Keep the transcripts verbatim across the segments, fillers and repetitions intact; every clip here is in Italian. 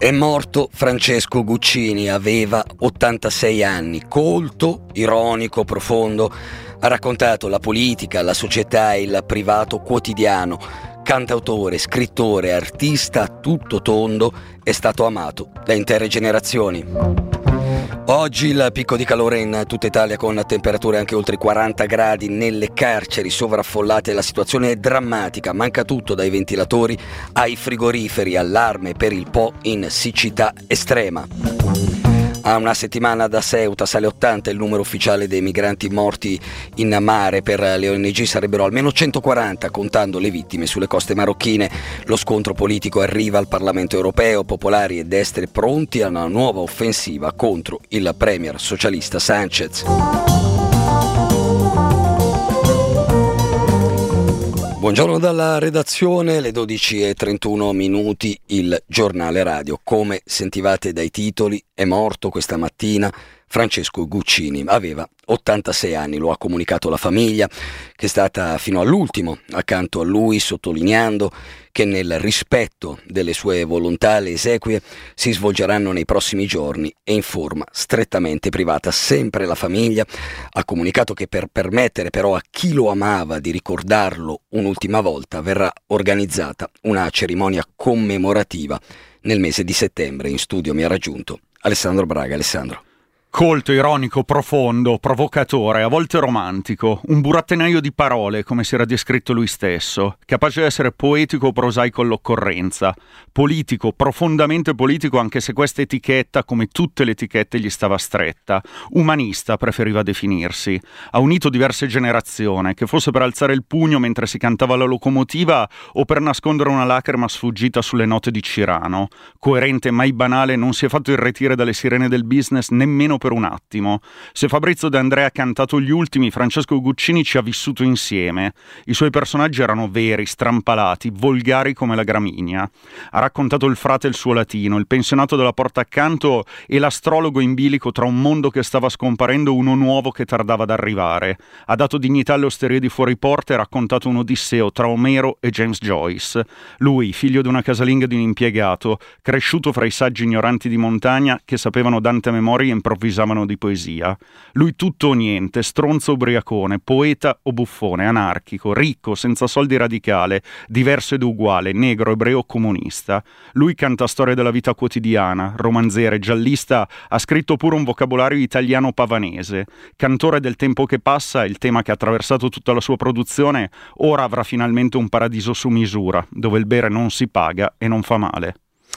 È morto Francesco Guccini, aveva ottantasei anni, colto, ironico, profondo, ha raccontato la politica, la società e il privato quotidiano, cantautore, scrittore, artista a tutto tondo, è stato amato da intere generazioni. Oggi il picco di calore in tutta Italia con temperature anche oltre i quaranta gradi nelle carceri sovraffollate, la situazione è drammatica, manca tutto dai ventilatori ai frigoriferi, allarme per il Po in siccità estrema. A una settimana da Ceuta sale ottanta il numero ufficiale dei migranti morti in mare, per le O N G sarebbero almeno centoquaranta contando le vittime sulle coste marocchine. Lo scontro politico arriva al Parlamento europeo, popolari e destre pronti a una nuova offensiva contro il premier socialista Sánchez. Buongiorno dalla redazione, le dodici e trentuno minuti, il giornale radio. Come sentivate dai titoli, è morto questa mattina Francesco Guccini, aveva ottantasei anni, lo ha comunicato la famiglia, che è stata fino all'ultimo accanto a lui, sottolineando che nel rispetto delle sue volontà le esequie si svolgeranno nei prossimi giorni e in forma strettamente privata. Sempre la famiglia ha comunicato che per permettere però a chi lo amava di ricordarlo un'ultima volta verrà organizzata una cerimonia commemorativa nel mese di settembre. In studio mi ha raggiunto Alessandro Braga. Alessandro. Colto, ironico, profondo, provocatore, a volte romantico, un burattenaio di parole, come si era descritto lui stesso, capace di essere poetico o prosaico all'occorrenza, politico, profondamente politico, anche se questa etichetta, come tutte le etichette, gli stava stretta, umanista preferiva definirsi, ha unito diverse generazioni, che fosse per alzare il pugno mentre si cantava la locomotiva o per nascondere una lacrima sfuggita sulle note di Cirano, coerente mai banale, non si è fatto irretire dalle sirene del business nemmeno per un attimo. Se Fabrizio De André ha cantato gli ultimi, Francesco Guccini ci ha vissuto insieme. I suoi personaggi erano veri, strampalati, volgari come la gramigna. Ha raccontato il frate e il suo latino, il pensionato della porta accanto e l'astrologo in bilico tra un mondo che stava scomparendo e uno nuovo che tardava ad arrivare. Ha dato dignità alle osterie di fuori porta e ha raccontato un odisseo tra Omero e James Joyce. Lui, figlio di una casalinga di un impiegato, cresciuto fra i saggi ignoranti di montagna che sapevano Dante a memoria e improvvisavano di poesia. Lui tutto o niente, stronzo ubriacone, poeta o buffone, anarchico, ricco, senza soldi, radicale, diverso ed uguale, negro, ebreo, comunista. Lui canta storia della vita quotidiana, romanziere, giallista, ha scritto pure un vocabolario italiano pavanese. Cantore del tempo che passa, il tema che ha attraversato tutta la sua produzione, ora avrà finalmente un paradiso su misura, dove il bere non si paga e non fa male.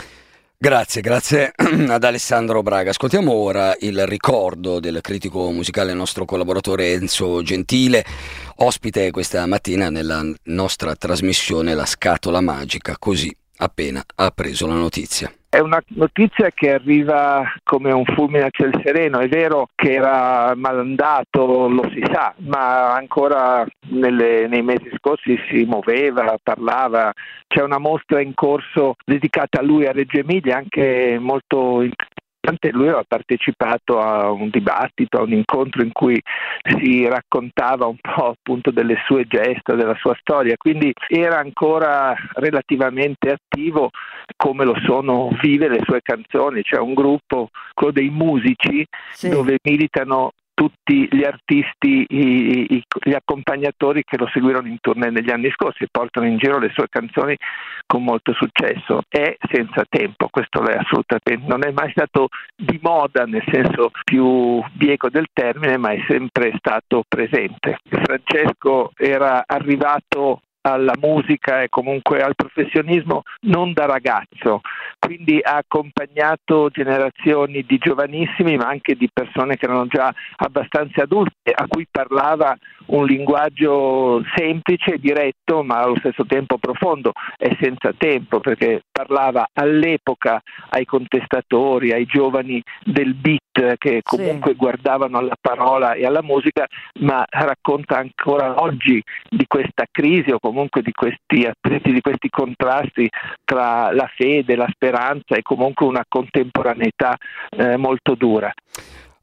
Grazie, grazie ad Alessandro Braga. Ascoltiamo ora il ricordo del critico musicale, nostro collaboratore Enzo Gentile, ospite questa mattina nella nostra trasmissione La Scatola Magica, così appena ha preso la notizia. È una notizia che arriva come un fulmine a ciel sereno. È vero che era malandato, lo si sa, ma ancora nelle, nei mesi scorsi si muoveva, parlava. C'è una mostra in corso dedicata a lui a Reggio Emilia, anche molto interessante. Lui aveva partecipato a un dibattito, a un incontro in cui si raccontava un po' appunto delle sue gesta, della sua storia, quindi era ancora relativamente attivo, come lo sono vive le sue canzoni. C'è un gruppo, quello dei Musici, sì, dove militano tutti gli artisti, i, i, gli accompagnatori che lo seguirono in tournée negli anni scorsi e portano in giro le sue canzoni con molto successo. È senza tempo, questo è assolutamente, non è mai stato di moda nel senso più bieco del termine, ma è sempre stato presente. Francesco era arrivato alla musica e comunque al professionismo non da ragazzo, quindi ha accompagnato generazioni di giovanissimi ma anche di persone che erano già abbastanza adulte, a cui parlava un linguaggio semplice e diretto ma allo stesso tempo profondo e senza tempo, perché parlava all'epoca ai contestatori, ai giovani del beat che comunque sì, guardavano alla parola e alla musica, ma racconta ancora oggi di questa crisi o comunque di questi aspetti, di questi contrasti tra la fede, la speranza e comunque una contemporaneità eh, molto dura.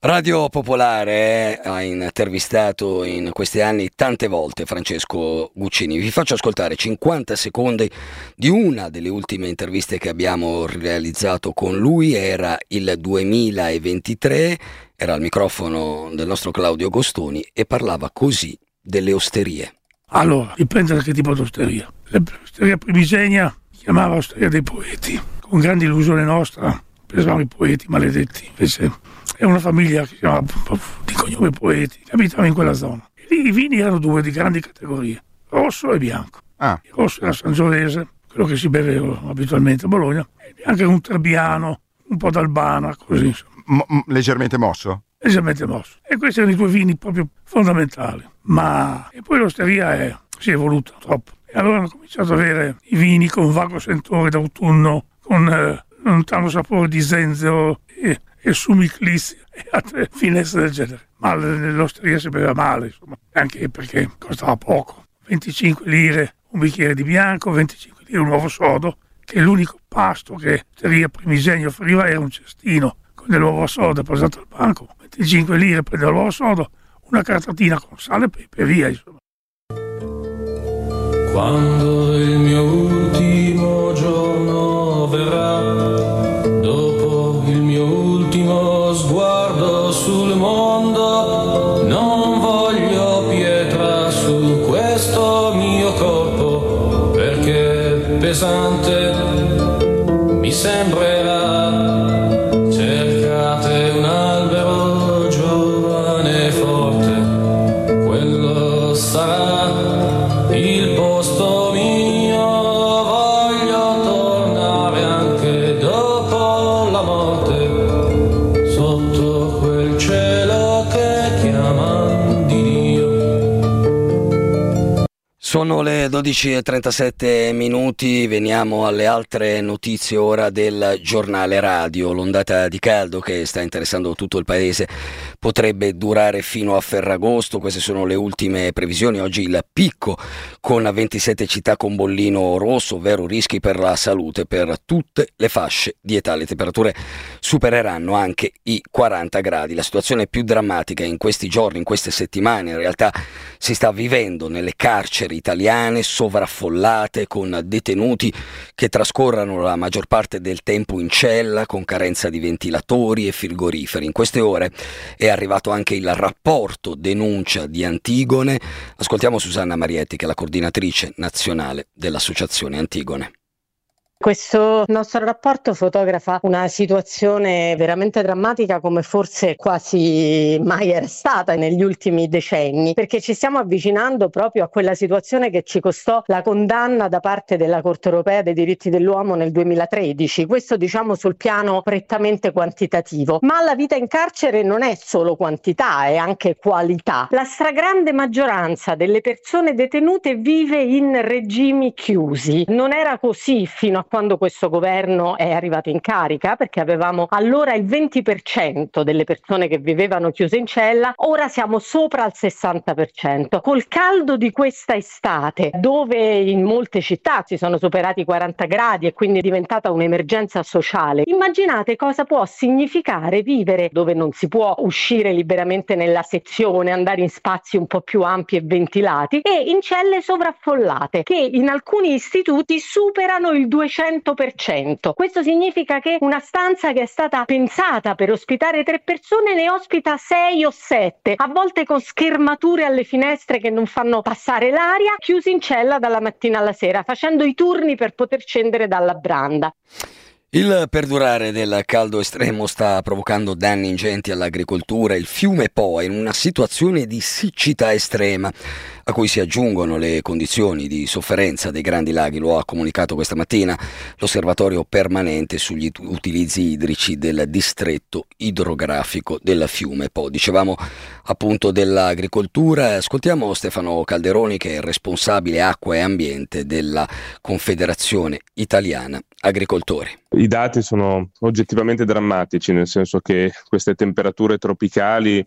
Radio Popolare ha intervistato in questi anni tante volte Francesco Guccini. Vi faccio ascoltare cinquanta secondi di una delle ultime interviste che abbiamo realizzato con lui. Era il duemilaventitré, era al microfono del nostro Claudio Gostoni e parlava così delle osterie. Allora, dipende da che tipo di osteria. L'osteria primigenia si chiamava Osteria dei Poeti, con grande illusione nostra, pensavamo i poeti maledetti, invece è una famiglia che si chiama di cognome Poeti, che abitava in quella zona. E lì i vini erano due di grandi categorie, rosso e bianco. Ah. Il rosso era sangiovese, quello che si beve abitualmente a Bologna, e il bianco era un trebbiano, un po' d'Albana, così insomma. M- leggermente mosso? Leggermente mosso. E questi erano i due vini proprio fondamentali. Ma e poi l'osteria è, si è evoluta troppo. E allora hanno cominciato ad avere i vini con vago sentore d'autunno, con eh, lontano sapore di zenzero e, e sumiclizia e altre finestre del genere. Ma l'osteria si beveva male, insomma, anche perché costava poco. venticinque lire un bicchiere di bianco, venticinque lire un uovo sodo, che l'unico pasto che l'osteria Primigenio offriva era un cestino con dell'uovo sodo posato al banco. venticinque lire prendeva l'uovo sodo, una cartatina con sale, pepe e via, insomma. Quando il mio ultimo giorno verrà, dopo il mio ultimo sguardo sul mondo, non voglio pietra su questo mio corpo, perché pesante mi sembrerà. Cercate un albero giovane e forte, quello sarà il posto mio. Voglio tornare anche dopo la morte, sotto quel cielo che chiamano di Dio. Sono le dodici e trentasette minuti, veniamo alle altre notizie ora del giornale radio. L'ondata di caldo che sta interessando tutto il paese potrebbe durare fino a Ferragosto, queste sono le ultime previsioni. Oggi il picco con ventisette città con bollino rosso, ovvero rischi per la salute per tutte le fasce di età. Le temperature supereranno anche i quaranta gradi. La situazione più drammatica in questi giorni, in queste settimane, in realtà si sta vivendo nelle carceri italiane sovraffollate con detenuti che trascorrono la maggior parte del tempo in cella con carenza di ventilatori e frigoriferi. In queste ore è arrivato anche il rapporto denuncia di Antigone. Ascoltiamo Susanna Marietti, che è la coordinatrice nazionale dell'Associazione Antigone. Questo nostro rapporto fotografa una situazione veramente drammatica come forse quasi mai era stata negli ultimi decenni, perché ci stiamo avvicinando proprio a quella situazione che ci costò la condanna da parte della Corte Europea dei diritti dell'uomo nel duemilatredici. Questo diciamo sul piano prettamente quantitativo, ma la vita in carcere non è solo quantità, è anche qualità. La stragrande maggioranza delle persone detenute vive in regimi chiusi. Non era così fino a quando questo governo è arrivato in carica, perché avevamo allora il venti per cento delle persone che vivevano chiuse in cella, ora siamo sopra il sessanta per cento. Col caldo di questa estate, dove in molte città si sono superati i quaranta gradi e quindi è diventata un'emergenza sociale, immaginate cosa può significare vivere dove non si può uscire liberamente nella sezione, andare in spazi un po' più ampi e ventilati, e in celle sovraffollate che in alcuni istituti superano il duecento per cento. Questo significa che una stanza che è stata pensata per ospitare tre persone ne ospita sei o sette, a volte con schermature alle finestre che non fanno passare l'aria, chiusi in cella dalla mattina alla sera, facendo i turni per poter scendere dalla branda. Il perdurare del caldo estremo sta provocando danni ingenti all'agricoltura. Il fiume Po è in una situazione di siccità estrema, a cui si aggiungono le condizioni di sofferenza dei grandi laghi. Lo ha comunicato questa mattina l'osservatorio permanente sugli utilizzi idrici del distretto idrografico del fiume Po. Dicevamo appunto dell'agricoltura. Ascoltiamo Stefano Calderoni, che è responsabile acqua e ambiente della Confederazione Italiana Agricoltori. I dati sono oggettivamente drammatici, nel senso che queste temperature tropicali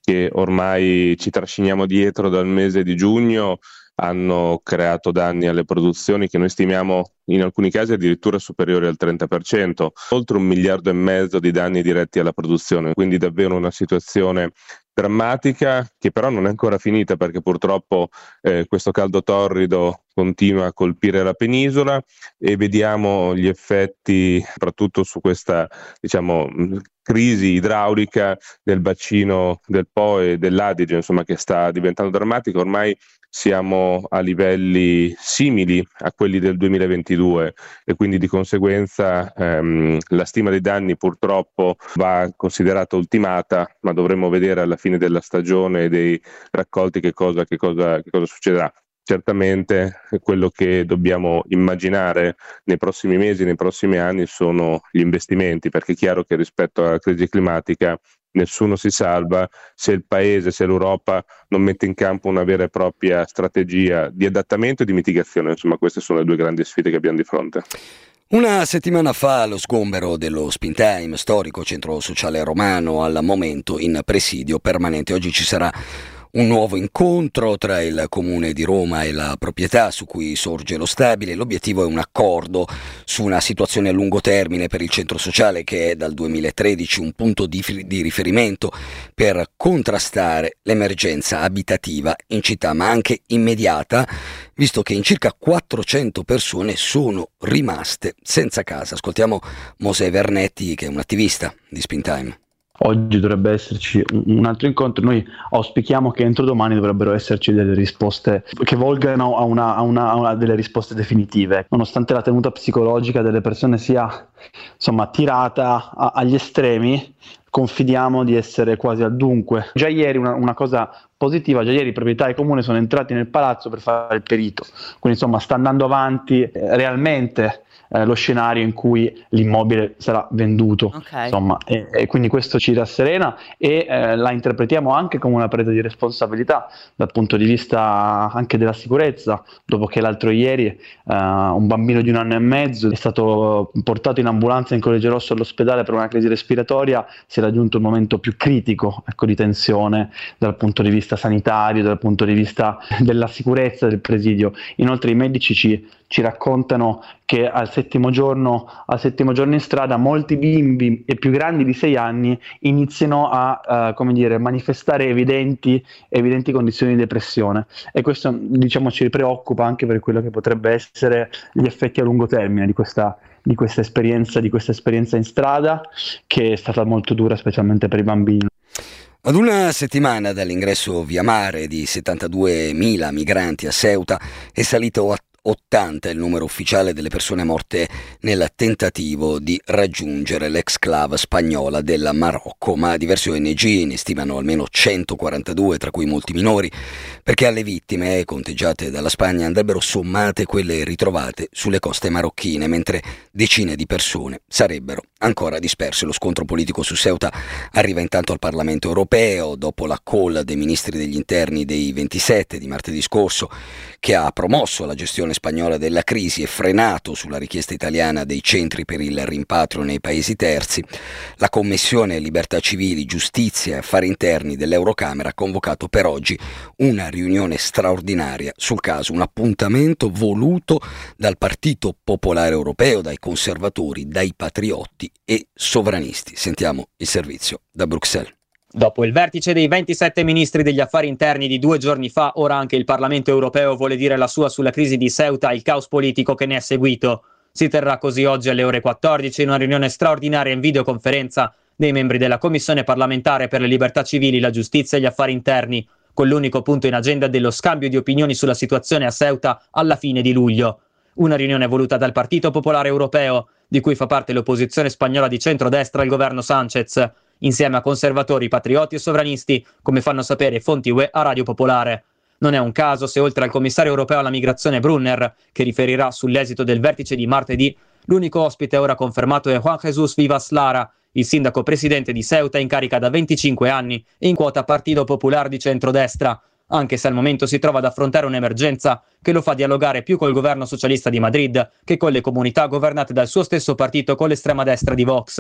che ormai ci trasciniamo dietro dal mese di giugno hanno creato danni alle produzioni che noi stimiamo in alcuni casi addirittura superiori al trenta per cento, oltre un miliardo e mezzo di danni diretti alla produzione, quindi davvero una situazione drammatica che però non è ancora finita, perché purtroppo eh, questo caldo torrido continua a colpire la penisola e vediamo gli effetti soprattutto su questa, diciamo, crisi idraulica del bacino del Po e dell'Adige, insomma, che sta diventando drammatica. Ormai siamo a livelli simili a quelli del duemilaventidue e quindi di conseguenza ehm, la stima dei danni purtroppo va considerata ultimata, ma dovremo vedere alla fine della stagione e dei raccolti che cosa, che cosa, che cosa succederà. Certamente quello che dobbiamo immaginare nei prossimi mesi, nei prossimi anni sono gli investimenti, perché è chiaro che rispetto alla crisi climatica nessuno si salva se il Paese, se l'Europa non mette in campo una vera e propria strategia di adattamento e di mitigazione. Insomma, queste sono le due grandi sfide che abbiamo di fronte. Una settimana fa lo sgombero dello Spintime, storico centro sociale romano, al momento in presidio permanente. Oggi ci sarà un nuovo incontro tra il Comune di Roma e la proprietà su cui sorge lo stabile. L'obiettivo è un accordo su una situazione a lungo termine per il centro sociale, che è dal duemilatredici un punto di, di riferimento per contrastare l'emergenza abitativa in città, ma anche immediata, visto che in circa quattrocento persone sono rimaste senza casa. Ascoltiamo Mosè Vernetti, che è un attivista di Spintime. Oggi dovrebbe esserci un altro incontro. Noi auspichiamo che entro domani dovrebbero esserci delle risposte che volgano a, una, a, una, a una delle risposte definitive, nonostante la tenuta psicologica delle persone sia, insomma, tirata a, agli estremi. Confidiamo di essere quasi al dunque. Già ieri una, una cosa positiva, già ieri i proprietari comune sono entrati nel palazzo per fare il perito, quindi insomma sta andando avanti eh, realmente Eh, lo scenario in cui l'immobile sarà venduto, okay. Insomma, e, e quindi questo ci rasserena e eh, la interpretiamo anche come una presa di responsabilità dal punto di vista anche della sicurezza, dopo che l'altro ieri eh, un bambino di un anno e mezzo è stato portato in ambulanza in Collegio Rosso all'ospedale per una crisi respiratoria. Si è raggiunto un momento più critico, ecco, di tensione dal punto di vista sanitario, dal punto di vista della sicurezza del presidio. Inoltre i medici ci ci raccontano che al settimo giorno, al settimo giorno in strada molti bimbi e più grandi di sei anni iniziano a uh, come dire, manifestare evidenti, evidenti condizioni di depressione, e questo, diciamo, ci preoccupa anche per quello che potrebbe essere gli effetti a lungo termine di questa di questa esperienza, di questa esperienza in strada, che è stata molto dura specialmente per i bambini. Ad una settimana dall'ingresso via mare di settantaduemila migranti a Ceuta è salito a ottanta il numero ufficiale delle persone morte nel tentativo di raggiungere l'exclave spagnola del Marocco, ma diverse O N G ne stimano almeno centoquarantadue, tra cui molti minori, perché alle vittime conteggiate dalla Spagna andrebbero sommate quelle ritrovate sulle coste marocchine, mentre decine di persone sarebbero ancora disperse. Lo scontro politico su Ceuta arriva intanto al Parlamento europeo, dopo la call dei ministri degli interni dei ventisette di martedì scorso, che ha promosso la gestione spagnola della crisi e frenato sulla richiesta italiana dei centri per il rimpatrio nei paesi terzi. La Commissione Libertà Civili, Giustizia e Affari Interni dell'Eurocamera ha convocato per oggi una riunione straordinaria sul caso, un appuntamento voluto dal Partito Popolare Europeo, dai conservatori, dai patriotti e sovranisti. Sentiamo il servizio da Bruxelles. Dopo il vertice dei ventisette ministri degli affari interni di due giorni fa, ora anche il Parlamento europeo vuole dire la sua sulla crisi di Ceuta e il caos politico che ne è seguito. Si terrà così oggi alle ore quattordici una riunione straordinaria in videoconferenza dei membri della Commissione parlamentare per le libertà civili, la giustizia e gli affari interni, con l'unico punto in agenda dello scambio di opinioni sulla situazione a Ceuta alla fine di luglio. Una riunione voluta dal Partito Popolare Europeo, di cui fa parte l'opposizione spagnola di centrodestra al governo Sánchez, insieme a conservatori, patrioti e sovranisti, come fanno sapere fonti U E a Radio Popolare. Non è un caso se oltre al commissario europeo alla migrazione Brunner, che riferirà sull'esito del vertice di martedì, l'unico ospite ora confermato è Juan Jesús Vivas Lara, il sindaco presidente di Ceuta in carica da venticinque anni e in quota Partito Popular di centrodestra, anche se al momento si trova ad affrontare un'emergenza che lo fa dialogare più col governo socialista di Madrid che con le comunità governate dal suo stesso partito con l'estrema destra di Vox.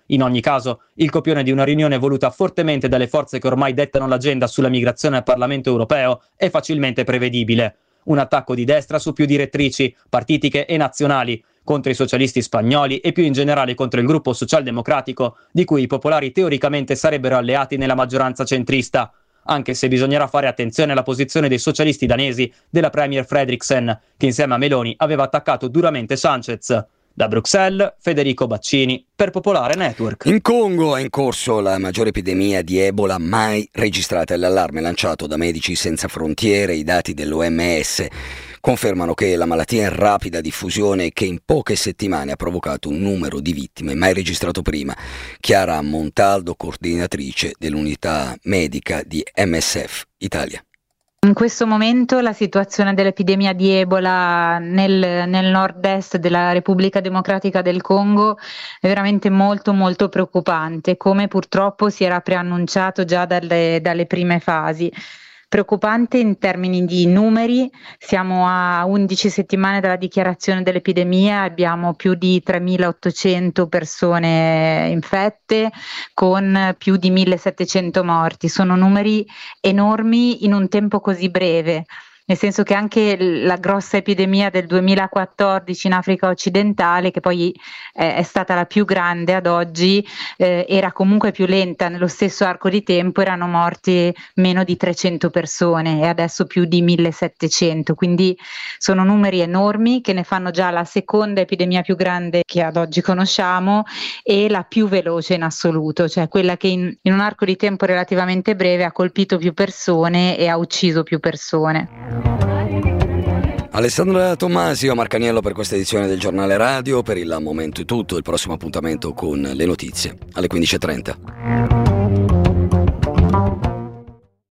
In ogni caso, il copione di una riunione voluta fortemente dalle forze che ormai dettano l'agenda sulla migrazione al Parlamento europeo è facilmente prevedibile. Un attacco di destra su più direttrici, partitiche e nazionali, contro i socialisti spagnoli e più in generale contro il gruppo socialdemocratico, di cui i popolari teoricamente sarebbero alleati nella maggioranza centrista, anche se bisognerà fare attenzione alla posizione dei socialisti danesi della premier Fredriksen, che insieme a Meloni aveva attaccato duramente Sanchez. Da Bruxelles, Federico Baccini, per Popolare Network. In Congo è in corso la maggiore epidemia di Ebola mai registrata. L'allarme lanciato da Medici Senza Frontiere, i dati dell'O M S confermano che la malattia è in rapida diffusione e che in poche settimane ha provocato un numero di vittime mai registrato prima. Chiara Montaldo, coordinatrice dell'unità medica di M S F Italia. In questo momento la situazione dell'epidemia di Ebola nel, nel nord-est della Repubblica Democratica del Congo è veramente molto molto preoccupante, come purtroppo si era preannunciato già dalle, dalle prime fasi. Preoccupante in termini di numeri, siamo a undici settimane dalla dichiarazione dell'epidemia, abbiamo più di tremilaottocento persone infette con più di millesettecento morti, sono numeri enormi in un tempo così breve. Nel senso che anche la grossa epidemia del duemilaquattordici in Africa occidentale, che poi eh, è stata la più grande ad oggi, eh, era comunque più lenta, nello stesso arco di tempo erano morti meno di trecento persone e adesso più di millesettecento, quindi sono numeri enormi che ne fanno già la seconda epidemia più grande che ad oggi conosciamo e la più veloce in assoluto, cioè quella che in, in un arco di tempo relativamente breve ha colpito più persone e ha ucciso più persone. Alessandra Tommasi, Omar Caniello per questa edizione del Giornale Radio. Per il momento è tutto, il prossimo appuntamento con le notizie alle quindici e trenta.